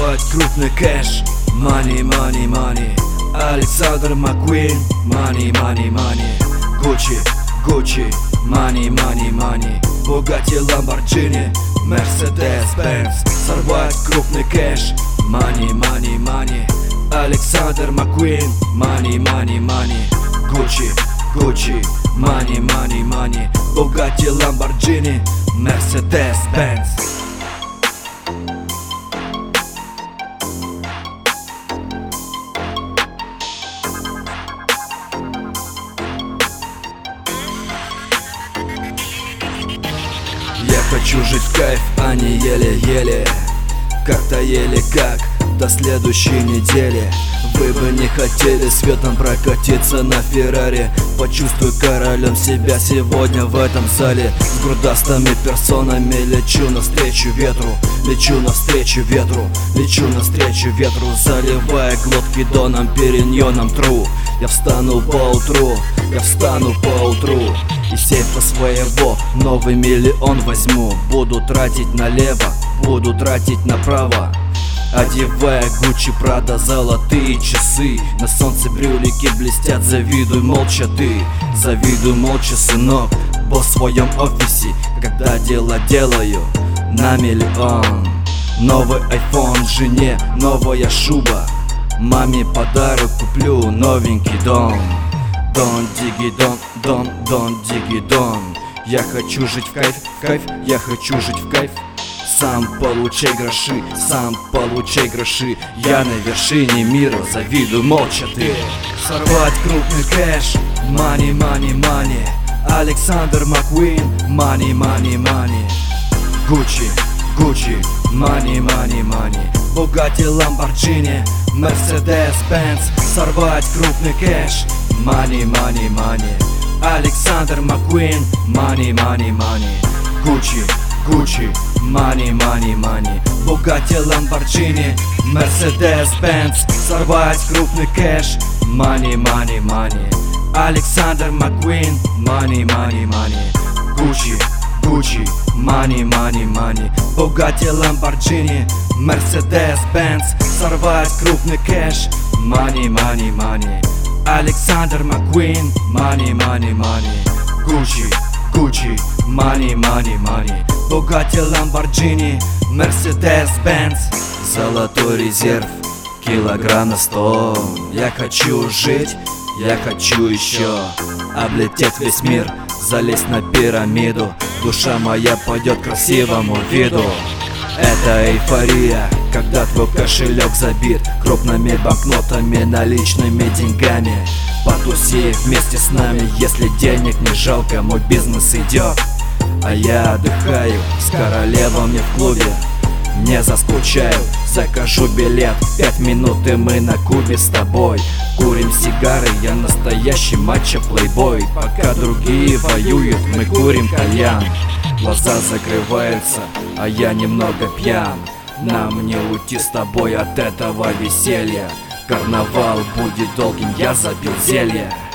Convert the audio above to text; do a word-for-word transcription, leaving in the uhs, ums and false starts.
сорвать крупный кэш. Money, money, money. Александр Маккуин. Money, money, money. Gucci, Gucci. Money, money, money. Bugatti, Lamborghini, Mercedes-Benz. Сорвать крупный кэш. Money, money, money. Александр Маккуин. Money, money, money. Gucci, Gucci. Money, money, money. Bugatti, Lamborghini, Mercedes-Benz. Я хочу жить в кайф, а не еле-еле. Как-то еле как, до следующей недели. Вы бы не хотели светом прокатиться на Феррари? Почувствуй королем себя сегодня в этом зале. С грудастыми персонами лечу навстречу ветру. Лечу навстречу ветру, лечу навстречу ветру. Заливая глотки доном, периньоном тру. Я встану поутру, я встану поутру. Из сейфа своего новый миллион возьму. Буду тратить налево, буду тратить направо. Одевая Гуччи, Прада, золотые часы. На солнце брюлики блестят, завидуй молча ты. Завидуй молча, сынок, босс в своем офисе. Когда дела делаю на миллион. Новый айфон жене, новая шуба. Маме подарок куплю, новенький дом. Дон, диги, дон, дон, дон, диги, дон. Я хочу жить в кайф, в кайф, я хочу жить в кайф. Сам получай гроши, сам получай гроши. Я на вершине мира, завидуй молча ты. Сорвать крупный кэш. Money, money, money. Александр Маккуин. Money, money, money. Gucci, Gucci. Money, money, money. Bugatti, Lamborghini, Mercedes-Benz. Сорвать крупный кэш. Money, money, money. Александр Маккуин. Money, money, money. Gucci, Gucci. Money, money, money. Bugatti, Lamborghini, Mercedes-Benz. Сорвать крупный кэш. Money, money, money. Александр Маккуин. Money, money, money. Gucci, Gucci. Money, money, money. Bugatti, Lamborghini, Mercedes-Benz. Сорвать крупный кэш. Money, money, money. Александр Маккуин. Money, money, money. Gucci, Gucci. Money, money, money. Bugatti, Lamborghini, Mercedes-Benz. Золотой резерв, килограмм на сто. Я хочу жить, я хочу еще облететь весь мир, залезть на пирамиду. Душа моя пойдет к красивому виду. Это эйфория, когда твой кошелек забит крупными банкнотами, наличными деньгами. Потуси вместе с нами, если денег не жалко. Мой бизнес идет, а я отдыхаю с королевами в клубе. Не заскучаю, закажу билет. Пять минут и мы на Кубе с тобой. Курим сигары, я настоящий мачо-плейбой. Пока другие воюют, мы курим кальян. Глаза закрываются, а я немного пьян. Нам не уйти с тобой от этого веселья. Карнавал будет долгим, я забил зелье.